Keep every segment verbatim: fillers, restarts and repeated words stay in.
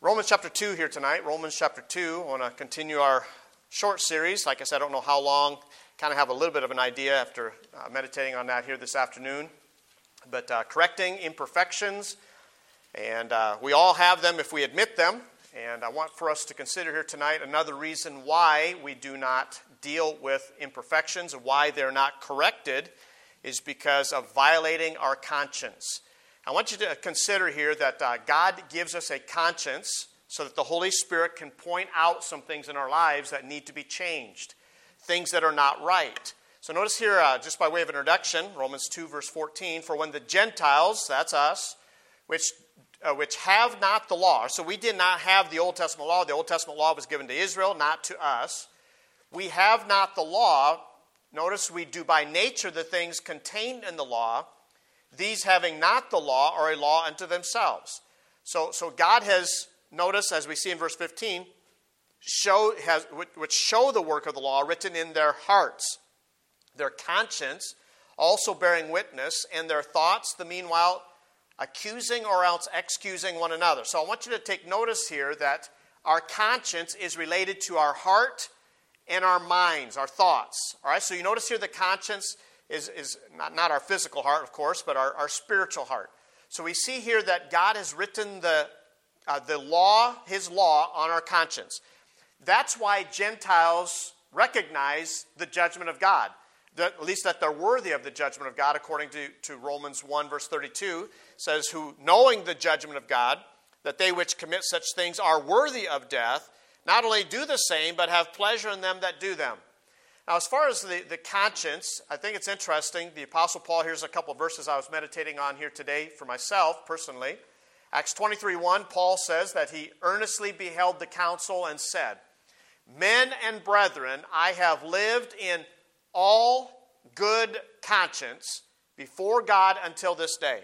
Romans chapter two here tonight. Romans chapter two. I want to continue our short series. Like I said, I don't know how long. Kind of have a little bit of an idea after uh, meditating on that here this afternoon. But uh, correcting imperfections. And uh, we all have them if we admit them. And I want for us to consider here tonight another reason why we do not deal with imperfections and why they're not corrected is because of violating our conscience. I want you to consider here that uh, God gives us a conscience so that the Holy Spirit can point out some things in our lives that need to be changed, things that are not right. So notice here, uh, just by way of introduction, Romans two, verse fourteen, for when the Gentiles, that's us, which uh, which have not the law, so we did not have the Old Testament law. The Old Testament law was given to Israel, not to us. We have not the law. Notice we do by nature the things contained in the law. These having not the law are a law unto themselves. So, so God has, notice as we see in verse fifteen, show, has, which show the work of the law written in their hearts, their conscience also bearing witness, and their thoughts, the meanwhile, accusing or else excusing one another. So I want you to take notice here that our conscience is related to our heart and our minds, our thoughts. All right, so you notice here the conscience is, is not, not our physical heart, of course, but our, our spiritual heart. So we see here that God has written the, uh, the law, His law, on our conscience. That's why Gentiles recognize the judgment of God, that, at least that they're worthy of the judgment of God, according to, to Romans one, verse thirty-two, says, who, knowing the judgment of God, that they which commit such things are worthy of death, not only do the same, but have pleasure in them that do them. Now, as far as the, the conscience, I think it's interesting. The Apostle Paul, here's a couple of verses I was meditating on here today for myself, personally. Acts twenty-three one, Paul says that he earnestly beheld the council and said, men and brethren, I have lived in all good conscience before God until this day.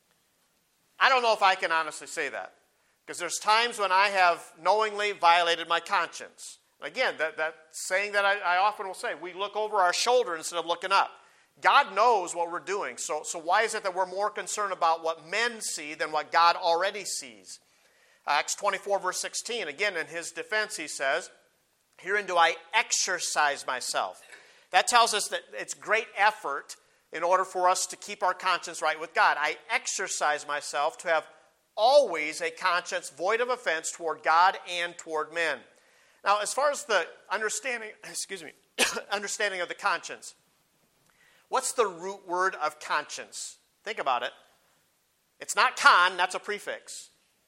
I don't know if I can honestly say that, because there's times when I have knowingly violated my conscience. Again, that, that saying that I, I often will say, we look over our shoulder instead of looking up. God knows what we're doing, so, so why is it that we're more concerned about what men see than what God already sees? Acts twenty-four, verse sixteen, again, in his defense, he says, herein do I exercise myself. That tells us that it's great effort in order for us to keep our conscience right with God. I exercise myself to have always a conscience void of offense toward God and toward men. Now, as far as the understanding, excuse me, understanding of the conscience, what's the root word of conscience? Think about it. It's not con, that's a prefix.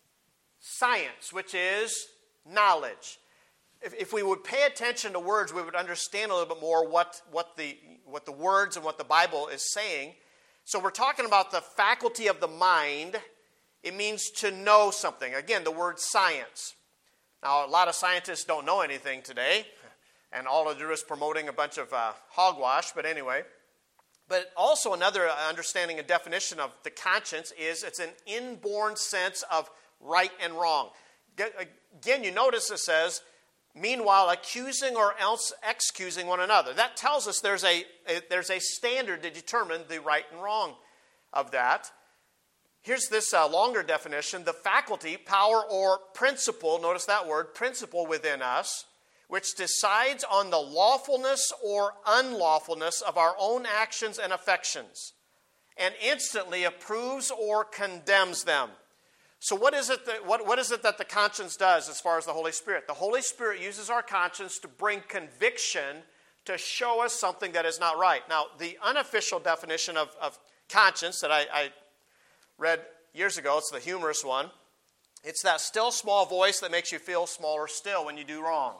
Science, which is knowledge. If, if we would pay attention to words, we would understand a little bit more what, what, the, what the words and what the Bible is saying. So we're talking about the faculty of the mind. It means to know something. Again, the word science. Now, a lot of scientists don't know anything today, and all they do is promoting a bunch of uh, hogwash, but anyway. But also another understanding and definition of the conscience is it's an inborn sense of right and wrong. Again, you notice it says, meanwhile, accusing or else excusing one another. That tells us there's a, a there's a standard to determine the right and wrong of that. Here's this uh, longer definition, the faculty, power, or principle, notice that word, principle within us, which decides on the lawfulness or unlawfulness of our own actions and affections, and instantly approves or condemns them. So what is it that, what, what is it that the conscience does as far as the Holy Spirit? The Holy Spirit uses our conscience to bring conviction to show us something that is not right. Now, the unofficial definition of, of conscience that I... I read years ago, it's the humorous one. It's that still small voice that makes you feel smaller still when you do wrong.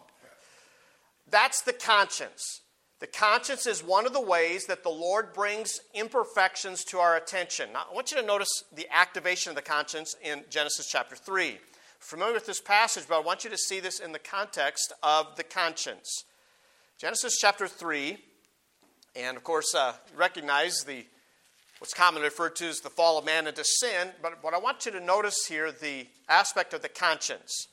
That's the conscience. The conscience is one of the ways that the Lord brings imperfections to our attention. Now, I want you to notice the activation of the conscience in Genesis chapter three. Familiar with this passage, but I want you to see this in the context of the conscience. Genesis chapter three, and of course, uh, recognize the what's commonly referred to as the fall of man into sin. But what I want you to notice here, the aspect of the conscience.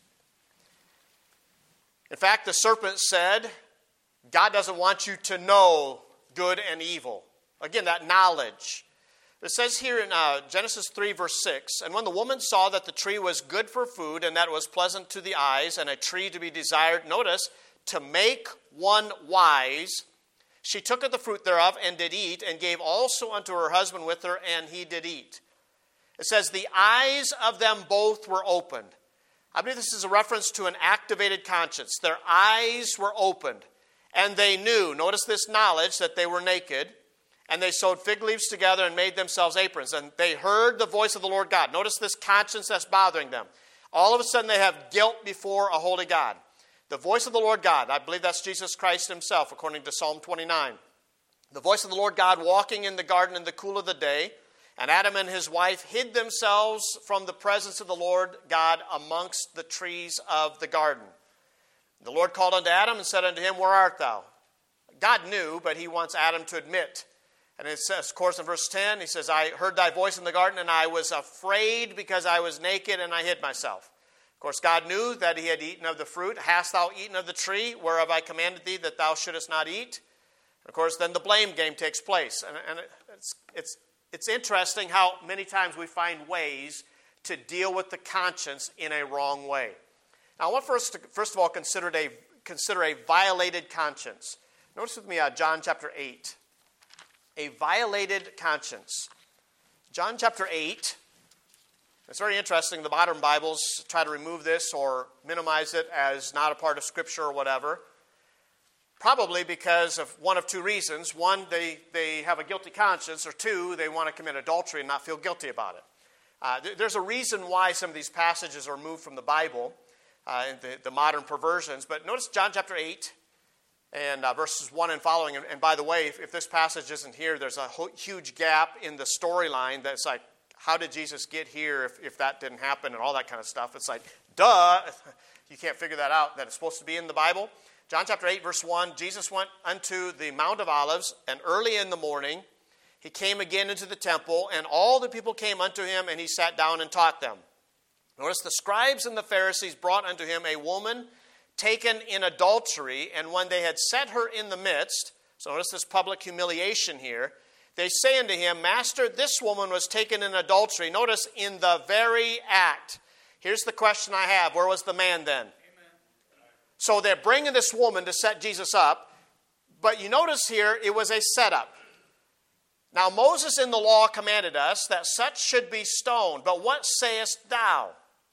In fact, the serpent said, God doesn't want you to know good and evil. Again, that knowledge. It says here in uh, Genesis three, verse six, "And when the woman saw that the tree was good for food, and that it was pleasant to the eyes, and a tree to be desired," notice, "to make one wise, she took of the fruit thereof, and did eat, and gave also unto her husband with her, and he did eat." It says, "The eyes of them both were opened." I believe this is a reference to an activated conscience. Their eyes were opened, and they knew, notice this knowledge, that they were naked. And they sewed fig leaves together and made themselves aprons. And they heard the voice of the Lord God. Notice this conscience that's bothering them. All of a sudden they have guilt before a holy God. The voice of the Lord God, I believe that's Jesus Christ himself, according to Psalm twenty-nine. The voice of the Lord God walking in the garden in the cool of the day. And Adam and his wife hid themselves from the presence of the Lord God amongst the trees of the garden. The Lord called unto Adam and said unto him, "Where art thou?" God knew, but he wants Adam to admit. And it says, of course, in verse ten, he says, "I heard thy voice in the garden, and I was afraid because I was naked, and I hid myself." Of course, God knew that he had eaten of the fruit. "Hast thou eaten of the tree whereof I commanded thee that thou shouldest not eat?" And of course, then the blame game takes place. And, and it's, it's, it's interesting how many times we find ways to deal with the conscience in a wrong way. Now, I want first, to, first of all, consider a, consider a violated conscience. Notice with me uh, John chapter eight. A violated conscience. John chapter eight. It's very interesting. The modern Bibles try to remove this or minimize it as not a part of Scripture or whatever. Probably because of one of two reasons. One, they, they have a guilty conscience. Or two, they want to commit adultery and not feel guilty about it. Uh, th- there's a reason why some of these passages are removed from the Bible, uh, the, the modern perversions. But notice John chapter eight. And uh, verses one and following. And, and by the way, if, if this passage isn't here, there's a ho- huge gap in the storyline that's like, how did Jesus get here if, if that didn't happen and all that kind of stuff? It's like, duh, you can't figure that out, that it's supposed to be in the Bible. John chapter eight, verse one, "Jesus went unto the Mount of Olives, and early in the morning he came again into the temple, and all the people came unto him, and he sat down and taught them. Notice, the scribes and the Pharisees brought unto him a woman taken in adultery, and when they had set her in the midst," so notice this public humiliation here, "they say unto him, Master, this woman was taken in adultery." Notice, in the very act. Here's the question I have. Where was the man then? Amen. So they're bringing this woman to set Jesus up, but you notice here, it was a setup. Now Moses in the law commanded us that such should be stoned, but what sayest thou?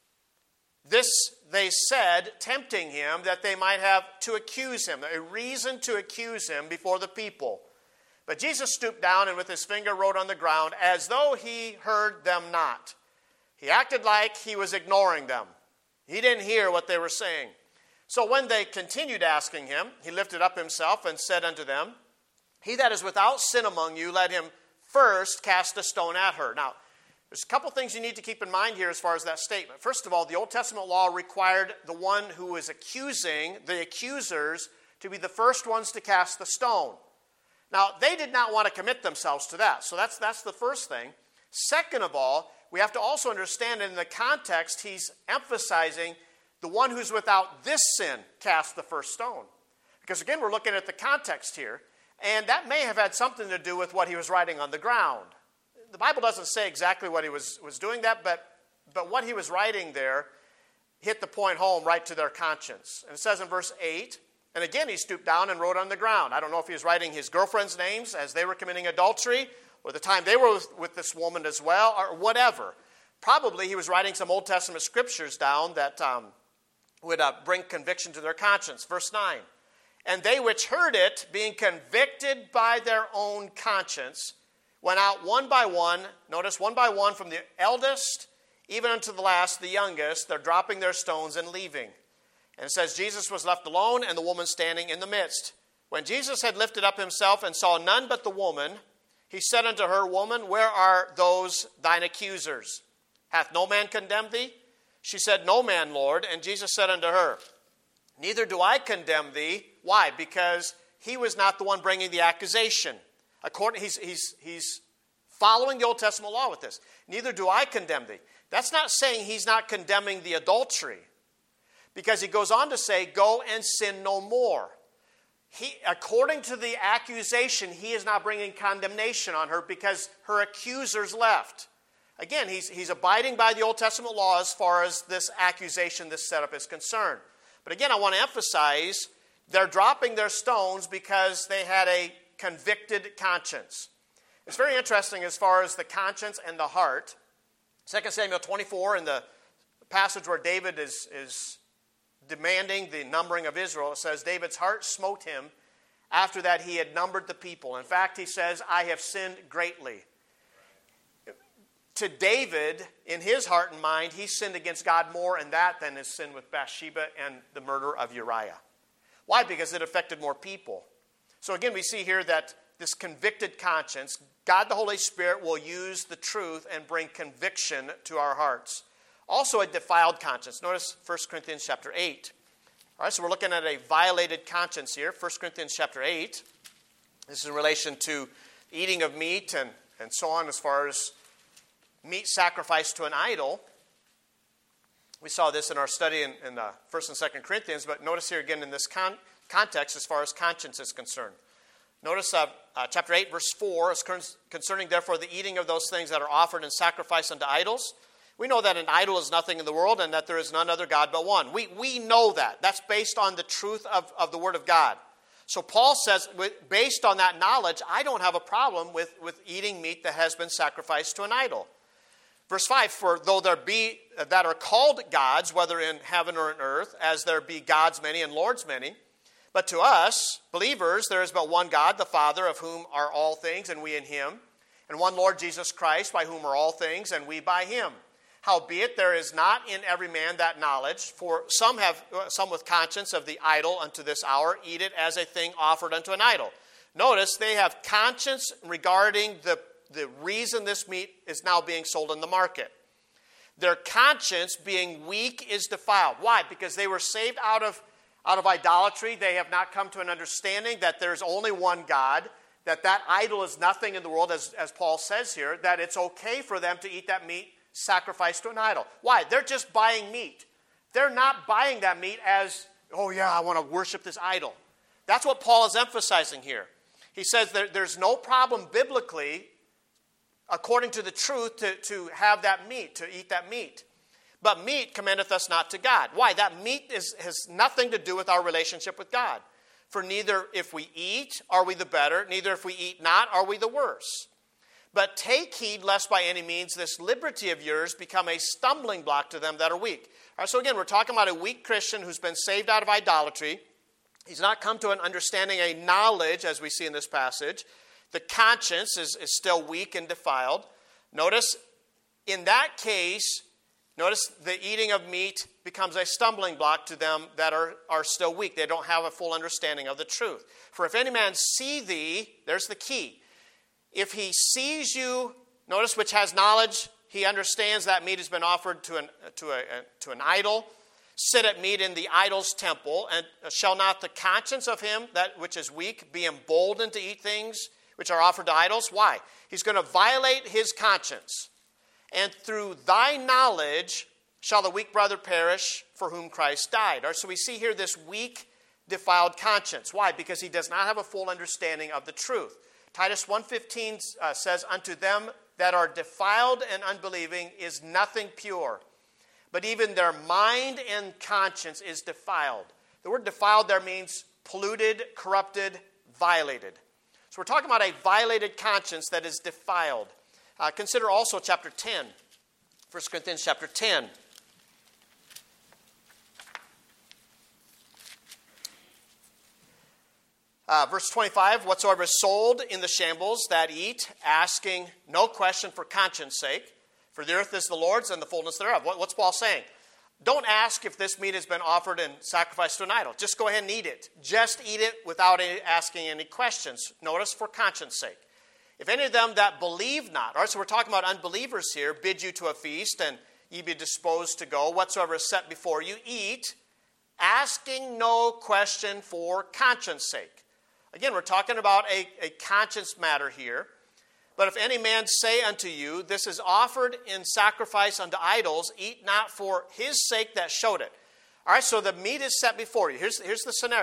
This they said, tempting him, that they might have to accuse him, a reason to accuse him before the people. But Jesus stooped down and with his finger wrote on the ground, as though he heard them not. He acted like he was ignoring them. He didn't hear what they were saying. So when they continued asking him, he lifted up himself and said unto them, "He that is without sin among you, let him first cast a stone at her." Now, there's a couple things you need to keep in mind here as far as that statement. First of all, the Old Testament law required the one who was accusing, the accusers, to be the first ones to cast the stone. Now, they did not want to commit themselves to that, so that's, that's the first thing. Second of all, we have to also understand in the context, he's emphasizing the one who's without this sin cast the first stone. Because again, we're looking at the context here, and that may have had something to do with what he was writing on the ground. The Bible doesn't say exactly what he was, was doing that, but, but what he was writing there hit the point home right to their conscience. And it says in verse eight, "And again he stooped down and wrote on the ground." I don't know if he was writing his girlfriend's names as they were committing adultery, or the time they were with, with this woman as well, or whatever. Probably he was writing some Old Testament scriptures down that um, would uh, bring conviction to their conscience. Verse nine, "And they which heard it, being convicted by their own conscience, went out one by one," notice, one by one, "from the eldest even unto the last, the youngest. They're dropping their stones and leaving. And it says, Jesus was left alone, and the woman standing in the midst. When Jesus had lifted up himself and saw none but the woman, he said unto her, Woman, where are those thine accusers? Hath no man condemned thee? She said, No man, Lord. And Jesus said unto her, Neither do I condemn thee. Why? Because he was not the one bringing the accusation. According, he's, he's, he's following the Old Testament law with this. Neither do I condemn thee. That's not saying he's not condemning the adultery. Because he goes on to say, Go and sin no more. he, according to the accusation, he is not bringing condemnation on her because her accusers left. Again, he's, he's abiding by the Old Testament law as far as this accusation, this setup is concerned. But again, I want to emphasize they're dropping their stones because they had a convicted conscience. It's very interesting as far as the conscience and the heart. Second Samuel twenty-four, in the passage where David is, is demanding the numbering of Israel, it says, David's heart smote him after that he had numbered the people. In fact, he says, I have sinned greatly. To David, in his heart and mind, he sinned against God more in that than his sin with Bathsheba and the murder of Uriah. Why? Because it affected more people. So again, we see here that this convicted conscience, God the Holy Spirit will use the truth and bring conviction to our hearts. Also a defiled conscience. Notice First Corinthians chapter eight. All right, so we're looking at a violated conscience here. First Corinthians chapter eight. This is in relation to eating of meat and, and so on as far as meat sacrificed to an idol. We saw this in our study in, in uh, First and Second Corinthians, but notice here again in this con- context as far as conscience is concerned. Notice uh, uh, chapter eight, verse four, is concerning therefore the eating of those things that are offered in sacrifice unto idols. We know that an idol is nothing in the world and that there is none other God but one. We, we know that. That's based on the truth of, of the Word of God. So Paul says, based on that knowledge, I don't have a problem with, with eating meat that has been sacrificed to an idol. Verse five, for though there be that are called gods, whether in heaven or in earth, as there be gods many and lords many, but to us, believers, there is but one God, the Father, of whom are all things, and we in him, and one Lord Jesus Christ, by whom are all things, and we by him. Howbeit there is not in every man that knowledge, for some have some with conscience of the idol unto this hour eat it as a thing offered unto an idol. Notice they have conscience regarding the, the reason this meat is now being sold in the market. Their conscience, being weak, is defiled. Why? Because they were saved out of, out of idolatry. They have not come to an understanding that there's only one God, that that idol is nothing in the world, as, as Paul says here, that it's okay for them to eat that meat sacrificed to an idol. Why? They're just buying meat. They're not buying that meat as, oh yeah, I want to worship this idol. That's what Paul is emphasizing here. He says there, there's no problem biblically, according to the truth, to, to have that meat, to eat that meat. But meat commendeth us not to God. Why? That meat is, has nothing to do with our relationship with God. For neither if we eat are we the better, neither if we eat not are we the worse. But take heed lest by any means this liberty of yours become a stumbling block to them that are weak. All right, so again, we're talking about a weak Christian who's been saved out of idolatry. He's not come to an understanding, a knowledge, as we see in this passage. The conscience is, is still weak and defiled. Notice, in that case, notice the eating of meat becomes a stumbling block to them that are, are still weak. They don't have a full understanding of the truth. For if any man see thee, there's the key. If he sees you, notice which has knowledge, he understands that meat has been offered to an, to a, to an idol. Sit at meat in the idol's temple, and shall not the conscience of him that which is weak be emboldened to eat things which are offered to idols? Why? He's going to violate his conscience. And through thy knowledge shall the weak brother perish for whom Christ died. All right, so we see here this weak, defiled conscience. Why? Because he does not have a full understanding of the truth. Titus one fifteen uh, says, unto them that are defiled and unbelieving is nothing pure, but even their mind and conscience is defiled. The word defiled there means polluted, corrupted, violated. So we're talking about a violated conscience that is defiled. Uh, consider also chapter ten, First Corinthians chapter ten. Uh, verse twenty-five, whatsoever is sold in the shambles that eat, asking no question for conscience sake, for the earth is the Lord's and the fullness thereof. What, what's Paul saying? Don't ask if this meat has been offered and sacrificed to an idol. Just go ahead and eat it. Just eat it without any, asking any questions. Notice, for conscience sake. If any of them that believe not, all right, so we're talking about unbelievers here, bid you to a feast, and ye be disposed to go, whatsoever is set before you, eat, asking no question for conscience sake. Again, we're talking about a, a conscience matter here. But if any man say unto you, this is offered in sacrifice unto idols, eat not for his sake that showed it. All right, so the meat is set before you. Here's, here's the scenario.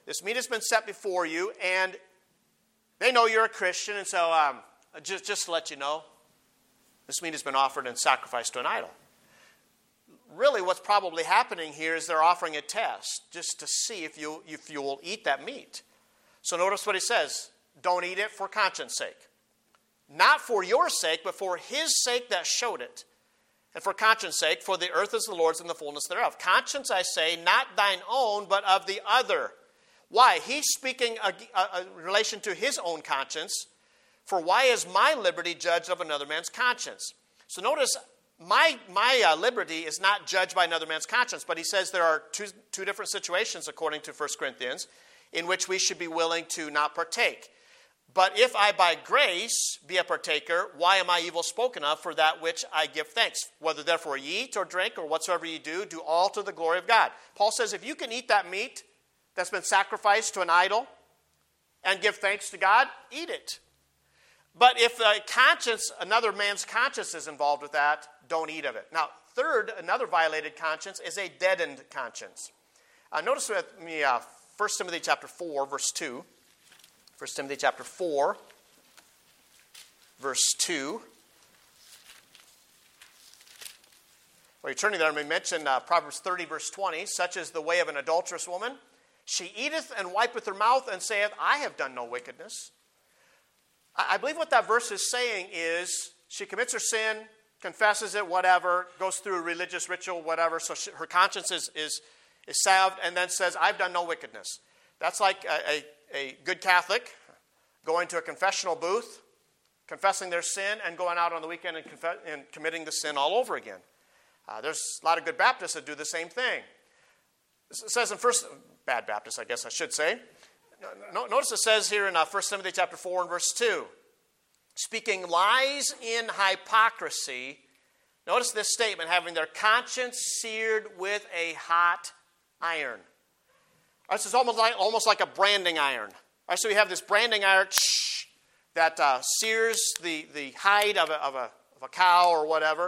this meat has been set before you, and they know you're a Christian, and so um, just, just to let you know, this meat has been offered and sacrificed to an idol. Really, what's probably happening here is they're offering a test just to see if you, if you will eat that meat. So notice what he says. Don't eat it for conscience sake. Not for your sake, but for his sake that showed it. And for conscience sake, for the earth is the Lord's and the fullness thereof. Conscience, I say, not thine own, but of the other. Why? He's speaking in relation to his own conscience. For why is my liberty judged of another man's conscience? So notice, my, my uh, liberty is not judged by another man's conscience. But he says there are two, two different situations, according to First Corinthians, in which we should be willing to not partake. But if I by grace be a partaker, why am I evil spoken of for that which I give thanks? Whether therefore ye eat or drink or whatsoever ye do, do all to the glory of God. Paul says if you can eat that meat that's been sacrificed to an idol and give thanks to God, eat it. But if a conscience, another man's conscience is involved with that, don't eat of it. Now, third, another violated conscience is a deadened conscience. Uh, notice with me uh, First Timothy chapter four, verse two. First Timothy chapter four, verse two. Well, you're turning there, and we mentioned uh, Proverbs thirty, verse twenty. Such is the way of an adulterous woman. She eateth and wipeth her mouth and saith, I have done no wickedness. I, I believe what that verse is saying is she commits her sin, confesses it, whatever, goes through a religious ritual, whatever, so she, her conscience is, is, is salved, and then says, I've done no wickedness. That's like a... a A good Catholic going to a confessional booth, confessing their sin, and going out on the weekend and, conf- and committing the sin all over again. Uh, there's a lot of good Baptists that do the same thing. It says in First, bad Baptists, I guess I should say. No, notice it says here in uh, First Timothy chapter four and verse two, speaking lies in hypocrisy. Notice this statement, having their conscience seared with a hot iron. This is almost like, almost like a branding iron. All right, so we have this branding iron shh, that uh, sears the, the hide of a, of, a, of a cow or whatever.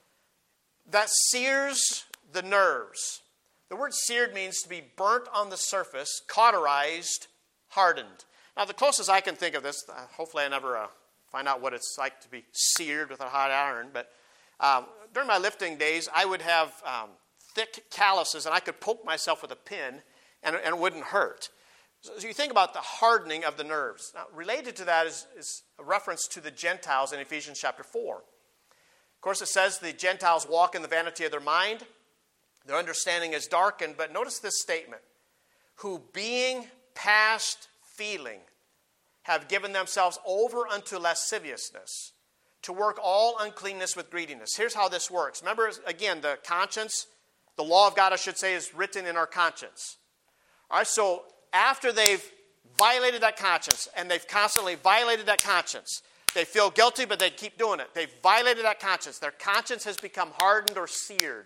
That sears the nerves. The word seared means to be burnt on the surface, cauterized, hardened. Now, the closest I can think of this, uh, hopefully I never uh, find out what it's like to be seared with a hot iron, but um, during my lifting days, I would have um, thick calluses, and I could poke myself with a pin, And, and it wouldn't hurt. So you think about the hardening of the nerves. Now, related to that is, is a reference to the Gentiles in Ephesians chapter four. Of course, it says the Gentiles walk in the vanity of their mind. Their understanding is darkened. But notice this statement. Who being past feeling have given themselves over unto lasciviousness to work all uncleanness with greediness. Here's how this works. Remember, again, the conscience, the law of God, I should say, is written in our conscience. All right, so after they've violated that conscience, and they've constantly violated that conscience, they feel guilty, but they keep doing it. They've violated that conscience. Their conscience has become hardened or seared,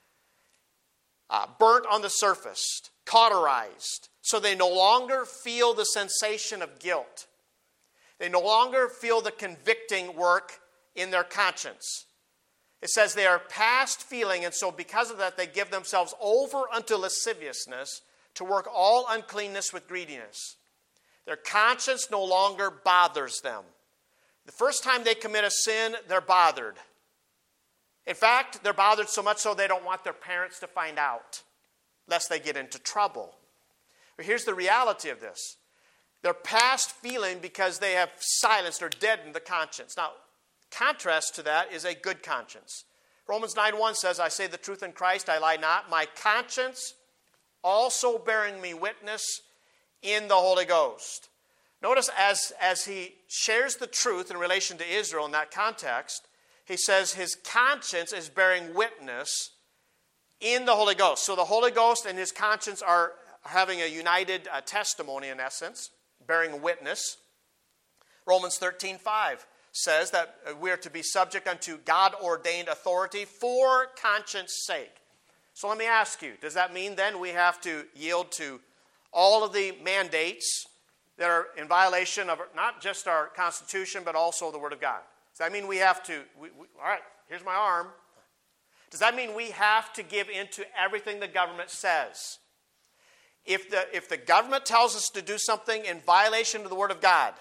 uh, burnt on the surface, cauterized, so they no longer feel the sensation of guilt. They no longer feel the convicting work in their conscience. It says they are past feeling, and so because of that, they give themselves over unto lasciviousness, to work all uncleanness with greediness. Their conscience no longer bothers them. The first time they commit a sin, they're bothered. In fact, they're bothered so much so they don't want their parents to find out, lest they get into trouble. But here's the reality of this. They're past feeling because they have silenced or deadened the conscience. Now, contrast to that is a good conscience. Romans nine one says, I say the truth in Christ, I lie not. My conscience also bearing me witness in the Holy Ghost. Notice as, as he shares the truth in relation to Israel in that context, he says his conscience is bearing witness in the Holy Ghost. So the Holy Ghost and his conscience are having a united uh, testimony in essence, bearing witness. Romans thirteen five says that we are to be subject unto God-ordained authority for conscience sake. So let me ask you, does that mean then we have to yield to all of the mandates that are in violation of not just our Constitution, but also the Word of God? Does that mean we have to, we, we, all right, here's my arm. Does that mean we have to give in to everything the government says? If the, if the government tells us to do something in violation of the Word of God,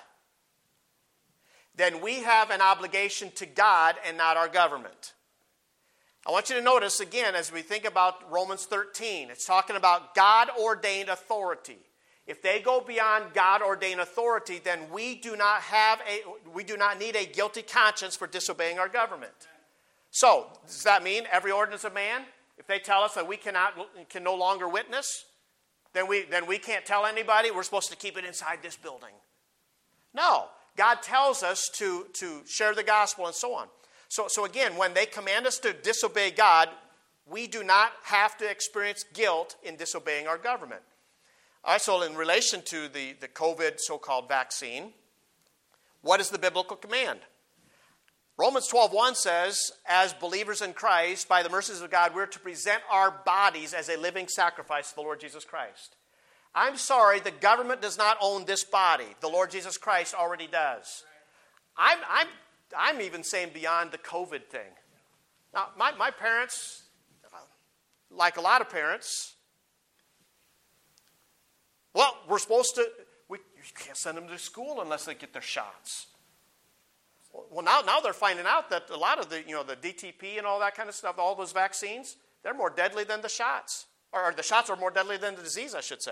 then we have an obligation to God and not our government. I want you to notice, again, as we think about Romans thirteen, it's talking about God-ordained authority. If they go beyond God-ordained authority, then we do not have a, we do not need a guilty conscience for disobeying our government. So, does that mean every ordinance of man, if they tell us that we cannot, can no longer witness, then we, then we can't tell anybody we're supposed to keep it inside this building? No. God tells us to, to share the gospel and so on. So, so again, when they command us to disobey God, we do not have to experience guilt in disobeying our government. All right, so in relation to the, the COVID so-called vaccine, what is the biblical command? Romans twelve one says, as believers in Christ, by the mercies of God, we're to present our bodies as a living sacrifice to the Lord Jesus Christ. I'm sorry, the government does not own this body. The Lord Jesus Christ already does. I'm, I'm, I'm even saying beyond the COVID thing. Now, my, my parents, like a lot of parents, well, we're supposed to, we you can't send them to school unless they get their shots. Well, now, now they're finding out that a lot of the, you know, the D T P and all that kind of stuff, all those vaccines, they're more deadly than the shots. Or, or the shots are more deadly than the disease, I should say.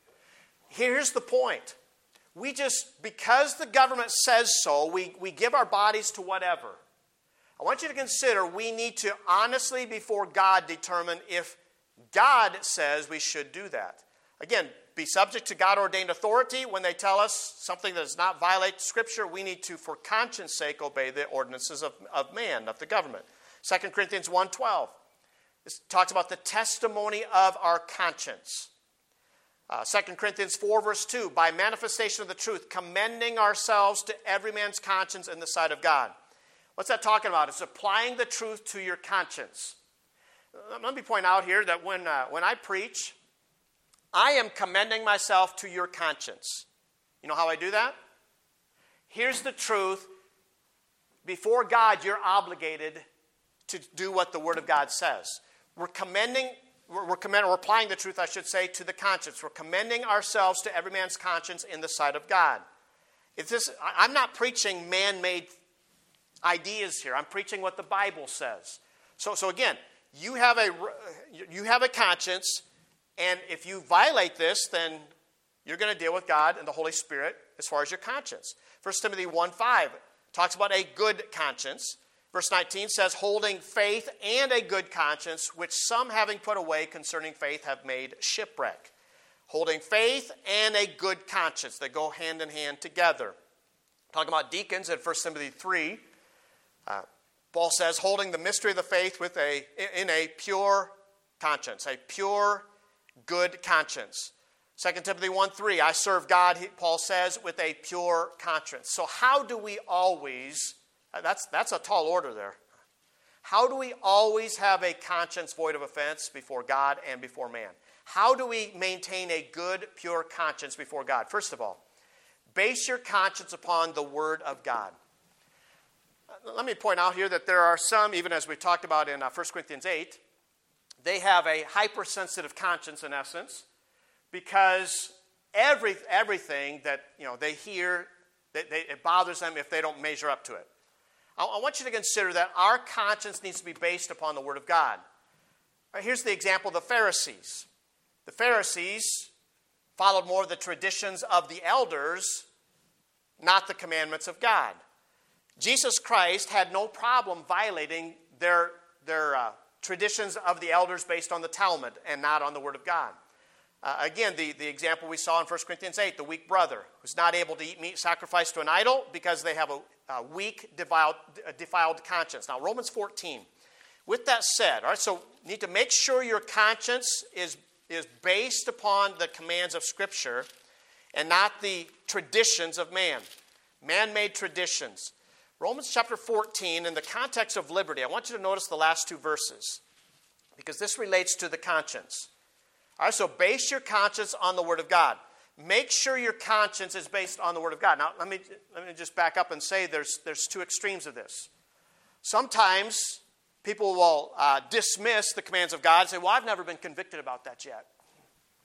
Here's the point. We just, because the government says so, we, we give our bodies to whatever. I want you to consider we need to honestly, before God, determine if God says we should do that. Again, be subject to God-ordained authority. When they tell us something that does not violate Scripture, we need to, for conscience sake, obey the ordinances of, of man, of the government. Second Corinthians one twelve. This talks about the testimony of our conscience. Uh, Second Corinthians four, verse two, by manifestation of the truth, commending ourselves to every man's conscience in the sight of God. What's that talking about? It's applying the truth to your conscience. Let me point out here that when, uh, when I preach, I am commending myself to your conscience. You know how I do that? Here's the truth. Before God, you're obligated to do what the Word of God says. We're commending, we're, we're, commending, we're applying the truth, I should say, to the conscience. We're commending ourselves to every man's conscience in the sight of God. It's this, I'm not preaching man-made ideas here. I'm preaching what the Bible says. So, so again, you have a, you have a conscience. And if you violate this, then you're going to deal with God and the Holy Spirit as far as your conscience. First Timothy one five talks about a good conscience. Verse nineteen says, holding faith and a good conscience, which some having put away concerning faith have made shipwreck. Holding faith and a good conscience. They go hand in hand together. Talking about deacons in First Timothy three, uh, Paul says, holding the mystery of the faith with a in a pure conscience, a pure good conscience. Second Timothy one three, I serve God, Paul says, with a pure conscience. So how do we always, that's, that's a tall order there. How do we always have a conscience void of offense before God and before man? How do we maintain a good, pure conscience before God? First of all, base your conscience upon the Word of God. Let me point out here that there are some, even as we talked about in uh, First Corinthians eight, they have a hypersensitive conscience in essence because every, everything that you know they hear, they, they, it bothers them if they don't measure up to it. I, I want you to consider that our conscience needs to be based upon the Word of God. Right, here's the example of the Pharisees. The Pharisees followed more of the traditions of the elders, not the commandments of God. Jesus Christ had no problem violating their, their uh, traditions of the elders based on the Talmud and not on the Word of God. Uh, again, the, the example we saw in First Corinthians eight, the weak brother who's not able to eat meat sacrificed to an idol because they have a, a weak, defiled, a defiled conscience. Now, Romans fourteen. With that said, all right, so you need to make sure your conscience is, is based upon the commands of Scripture and not the traditions of man, man-made traditions. Romans chapter fourteen, in the context of liberty, I want you to notice the last two verses because this relates to the conscience. All right, so base your conscience on the Word of God. Make sure your conscience is based on the Word of God. Now, let me, let me just back up and say there's, there's two extremes of this. Sometimes people will uh, dismiss the commands of God and say, well, I've never been convicted about that yet.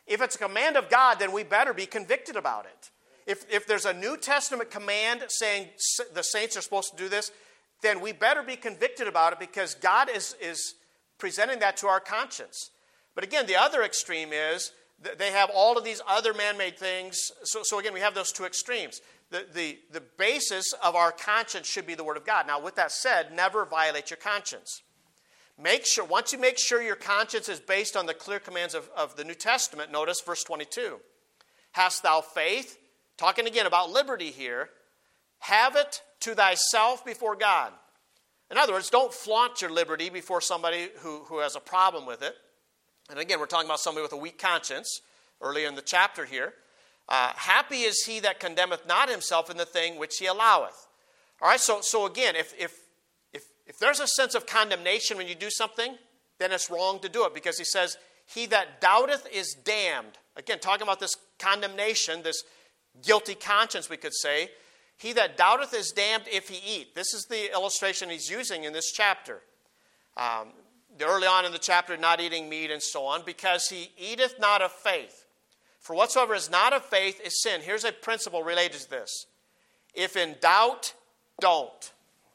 If it's a command of God, then we better be convicted about it. If, if there's a New Testament command saying the saints are supposed to do this, then we better be convicted about it because God is, is presenting that to our conscience. But again, the other extreme is that they have all of these other man-made things. So, so again, we have those two extremes. The, the, the basis of our conscience should be the Word of God. Now, with that said, never violate your conscience. Make sure, once you make sure your conscience is based on the clear commands of, of the New Testament, notice verse twenty-two. Hast thou faith? Talking again about liberty here. Have it to thyself before God. In other words, don't flaunt your liberty before somebody who, who has a problem with it. And again, we're talking about somebody with a weak conscience earlier in the chapter here. Uh, Happy is he that condemneth not himself in the thing which he alloweth. All right, so, so again, if, if, if, if there's a sense of condemnation when you do something, then it's wrong to do it because he says, he that doubteth is damned. Again, talking about this condemnation, this guilty conscience, we could say. He that doubteth is damned if he eat. This is the illustration he's using in this chapter. Um, early on in the chapter, not eating meat and so on, because he eateth not of faith. For whatsoever is not of faith is sin. Here's a principle related to this. If in doubt, don't.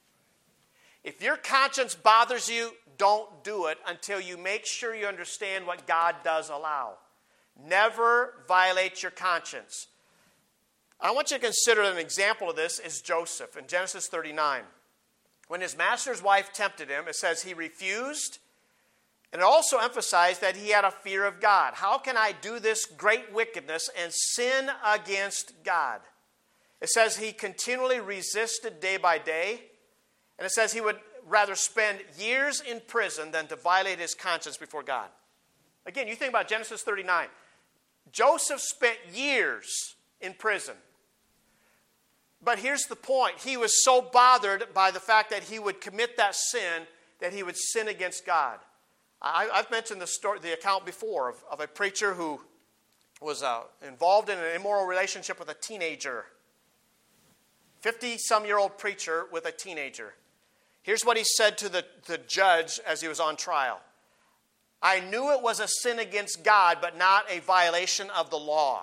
If your conscience bothers you, don't do it until you make sure you understand what God does allow. Never violate your conscience. I want you to consider an example of this is Joseph in Genesis thirty-nine. When his master's wife tempted him, it says he refused, and it also emphasized that he had a fear of God. How can I do this great wickedness and sin against God? It says he continually resisted day by day, and it says he would rather spend years in prison than to violate his conscience before God. Again, you think about Genesis thirty-nine. Joseph spent years in prison. But here's the point. He was so bothered by the fact that he would commit that sin that he would sin against God. I, I've mentioned the story, the account before of, of a preacher who was uh, involved in an immoral relationship with a teenager. fifty-some-year-old preacher with a teenager. Here's what he said to the, the judge as he was on trial. I knew it was a sin against God, but not a violation of the law.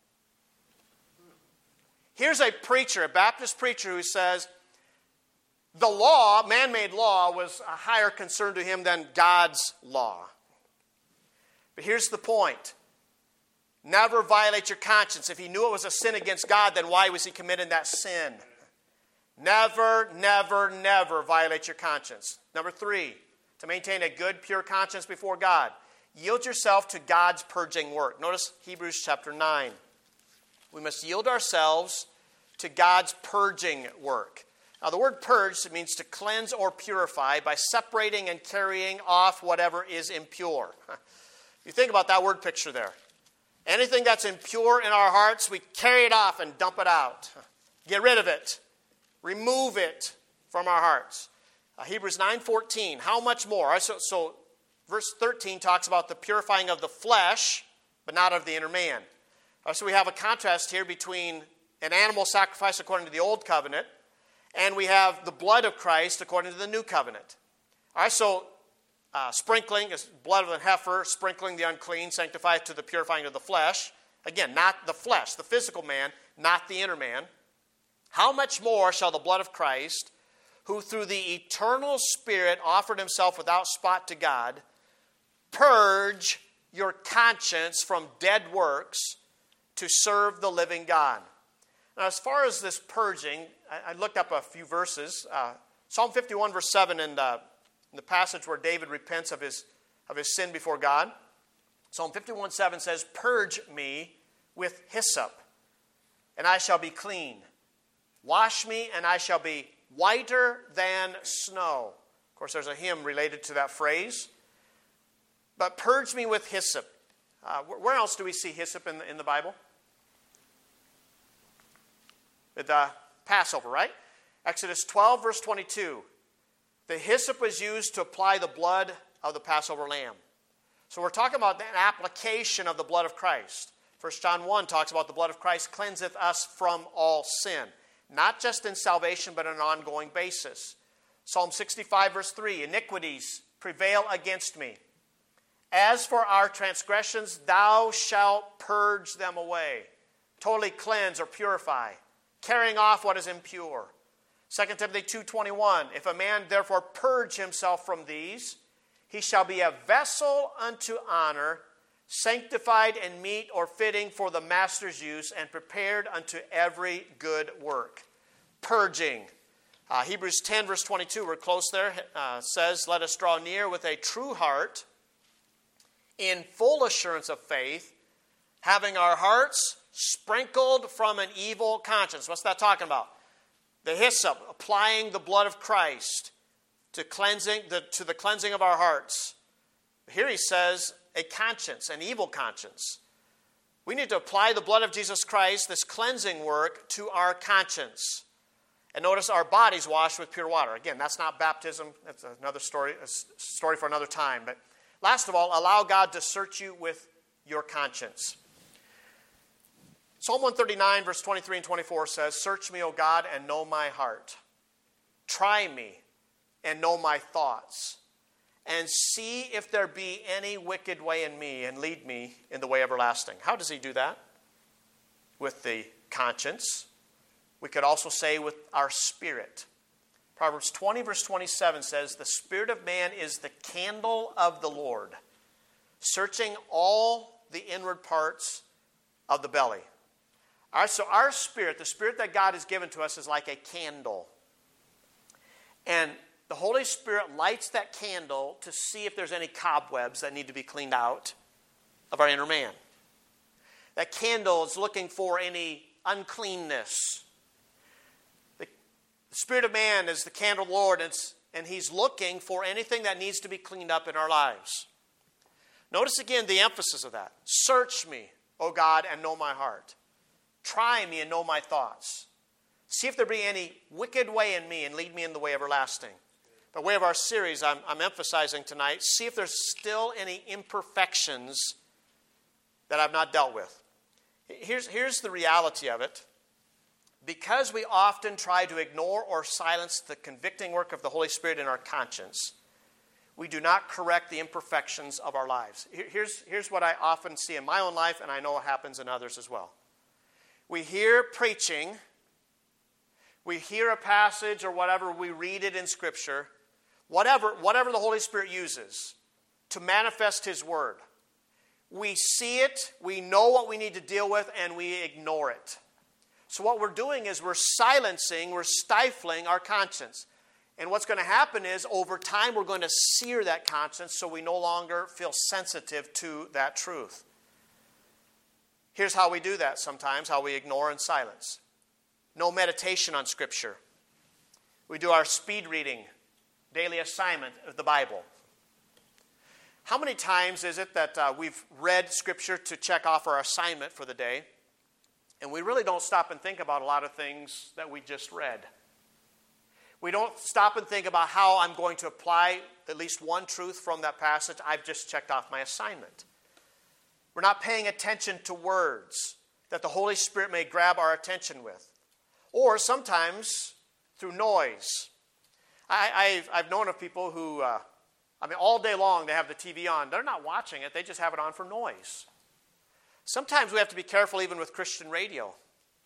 Here's a preacher, a Baptist preacher, who says the law, man-made law, was a higher concern to him than God's law. But here's the point. Never violate your conscience. If he knew it was a sin against God, then why was he committing that sin? Never, never, never violate your conscience. Number three, to maintain a good, pure conscience before God, yield yourself to God's purging work. Notice Hebrews chapter nine. We must yield ourselves to God's purging work. Now, the word purge means to cleanse or purify by separating and carrying off whatever is impure. You think about that word picture there. Anything that's impure in our hearts, we carry it off and dump it out. Get rid of it. Remove it from our hearts. Uh, Hebrews nine fourteen, how much more? Right, so, so verse thirteen talks about the purifying of the flesh, but not of the inner man. Right, so we have a contrast here between an animal sacrifice according to the old covenant, and we have the blood of Christ according to the new covenant. All right, so uh, sprinkling is blood of a heifer, sprinkling the unclean, sanctified to the purifying of the flesh. Again, not the flesh, the physical man, not the inner man. How much more shall the blood of Christ, who through the eternal Spirit offered himself without spot to God, purge your conscience from dead works to serve the living God. Now, as far as this purging, I, I looked up a few verses. Uh, Psalm fifty-one, verse seven, in the, in the passage where David repents of his, of his sin before God. Psalm fifty-one, seven says, purge me with hyssop, and I shall be clean. Wash me, and I shall be whiter than snow. Of course, there's a hymn related to that phrase. But purge me with hyssop. Uh, where else do we see hyssop in the, in the Bible? At the Passover, right? Exodus twelve, verse twenty-two. The hyssop was used to apply the blood of the Passover lamb. So we're talking about an application of the blood of Christ. First John one talks about the blood of Christ cleanseth us from all sin. Not just in salvation, but on an ongoing basis. Psalm sixty-five, verse three. Iniquities prevail against me, As for our transgressions, thou shalt purge them away. Totally cleanse or purify, carrying off what is impure. Second Timothy two twenty-one, if a man therefore purge himself from these, he shall be a vessel unto honor, sanctified and meet or fitting for the master's use, and prepared unto every good work. Purging. Uh, Hebrews ten verse twenty-two, we're close there, uh, says, let us draw near with a true heart, in full assurance of faith, having our hearts sprinkled from an evil conscience. What's that talking about? The hyssop, applying the blood of Christ to cleansing the, to the cleansing of our hearts. Here he says a conscience, an evil conscience. We need to apply the blood of Jesus Christ, this cleansing work, to our conscience. And notice our bodies washed with pure water. Again, that's not baptism. That's another story, a story for another time. But last of all, allow God to search you with your conscience. Psalm one thirty-nine, verse twenty-three and twenty-four says, search me, O God, and know my heart. Try me and know my thoughts. And see if there be any wicked way in me, and lead me in the way everlasting. How does he do that? With the conscience. We could also say with our spirit. Proverbs twenty, verse twenty-seven says, the spirit of man is the candle of the Lord, searching all the inward parts of the belly. All right, so our spirit, the spirit that God has given to us, is like a candle. And the Holy Spirit lights that candle to see if there's any cobwebs that need to be cleaned out of our inner man. That candle is looking for any uncleanness. The Spirit of man is the candle of the Lord, and, it's, and he's looking for anything that needs to be cleaned up in our lives. Notice again the emphasis of that. Search me, O God, and know my heart. Try me and know my thoughts. See if there be any wicked way in me, and lead me in the way everlasting. By way of our series, I'm, I'm emphasizing tonight, see if there's still any imperfections that I've not dealt with. Here's, here's the reality of it. Because we often try to ignore or silence the convicting work of the Holy Spirit in our conscience, we do not correct the imperfections of our lives. Here's, here's what I often see in my own life, and I know it happens in others as well. We hear preaching, we hear a passage or whatever, we read it in Scripture, whatever, whatever the Holy Spirit uses to manifest His Word. We see it, we know what we need to deal with, and we ignore it. So what we're doing is we're silencing, we're stifling our conscience. And what's going to happen is over time we're going to sear that conscience so we no longer feel sensitive to that truth. Here's how we do that sometimes, how we ignore and silence. No meditation on Scripture. We do our speed reading, daily assignment of the Bible. How many times is it that uh, we've read Scripture to check off our assignment for the day, and we really don't stop and think about a lot of things that we just read? We don't stop and think about how I'm going to apply at least one truth from that passage. I've just checked off my assignment. We're not paying attention to words that the Holy Spirit may grab our attention with. Or sometimes through noise. I, I've, I've known of people who, uh, I mean, all day long they have the T V on. They're not watching it. They just have it on for noise. Sometimes we have to be careful even with Christian radio.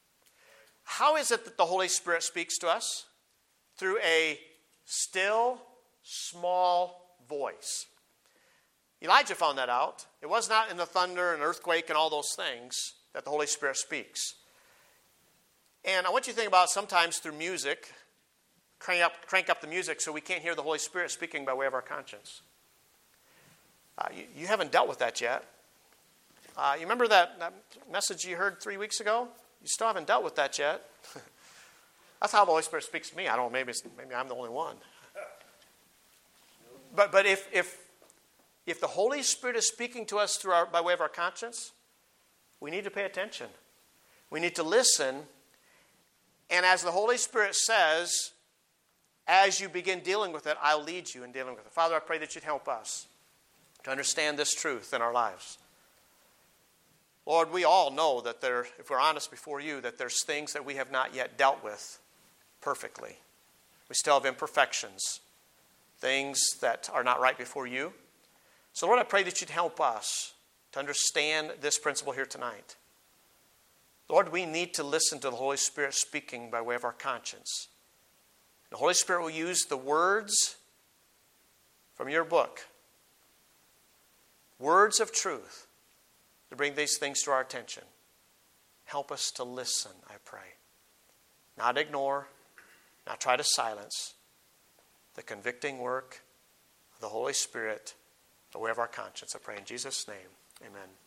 How is it that the Holy Spirit speaks to us? Through a still, small voice. Elijah found that out. It was not in the thunder and earthquake and all those things that the Holy Spirit speaks. And I want you to think about sometimes through music, crank up, crank up the music so we can't hear the Holy Spirit speaking by way of our conscience. Uh, you, you haven't dealt with that yet. Uh, you remember that, that message you heard three weeks ago? You still haven't dealt with that yet. That's how the Holy Spirit speaks to me. I don't know, maybe, it's, maybe I'm the only one. But, but if, if, if the Holy Spirit is speaking to us through our, by way of our conscience, we need to pay attention. We need to listen. And as the Holy Spirit says, as you begin dealing with it, I'll lead you in dealing with it. Father, I pray that you'd help us to understand this truth in our lives. Lord, we all know that there, if we're honest before you, that there's things that we have not yet dealt with perfectly. We still have imperfections, things that are not right before you. So Lord, I pray that you'd help us to understand this principle here tonight. Lord, we need to listen to the Holy Spirit speaking by way of our conscience. The Holy Spirit will use the words from your book, words of truth, to bring these things to our attention. Help us to listen, I pray. Not ignore, not try to silence the convicting work of the Holy Spirit, the way of our conscience. I pray in Jesus' name, amen.